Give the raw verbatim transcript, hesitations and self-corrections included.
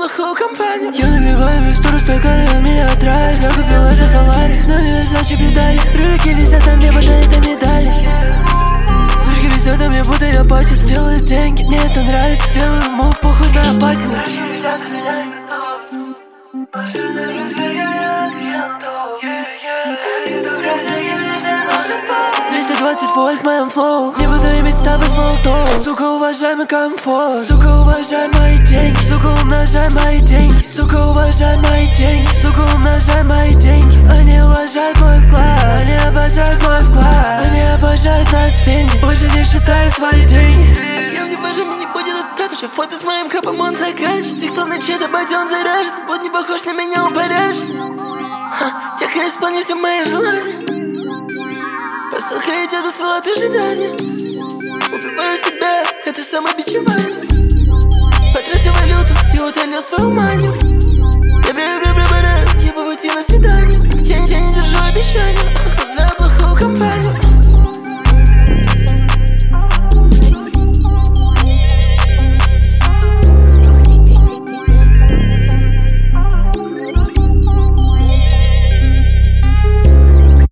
плохую компанию. Я наливаю микстуру стакана, меня отравит. Я купил это Солари, на Версаче педали. Руки висят на мне, будто это медали. Сучки висят на мне, будто я патис. Делаю деньги, мне это нравится. Делаю мув, похуй на апатию. двести двадцать вольт в моем флоу. Не буду иметь с тобой смолток. Сука, уважай мой комфорт. Сука, уважай мои деньги. Сука, умножай мои деньги. Сука, уважай мои деньги. Сука, умножай мои деньги. Они уважают мой вклад. Они обожают мой вклад. Они обожают нас в Вене. Больше не считаю свои деньги. Я не важен, мне не будет достаточно. Фото с моим капом он закажет. Тех, кто на чьей-то бате он заряжен. Вот не похож на меня, он поряжен. Тех, я исполню все мои желания. Посылка идет от салат ожидания. Убиваю себя, это самобичевание. Потратил валюту и утолил свою манию. Я бля-бля-бля-бля, я по пути на свидание. Я, я не держу обещания.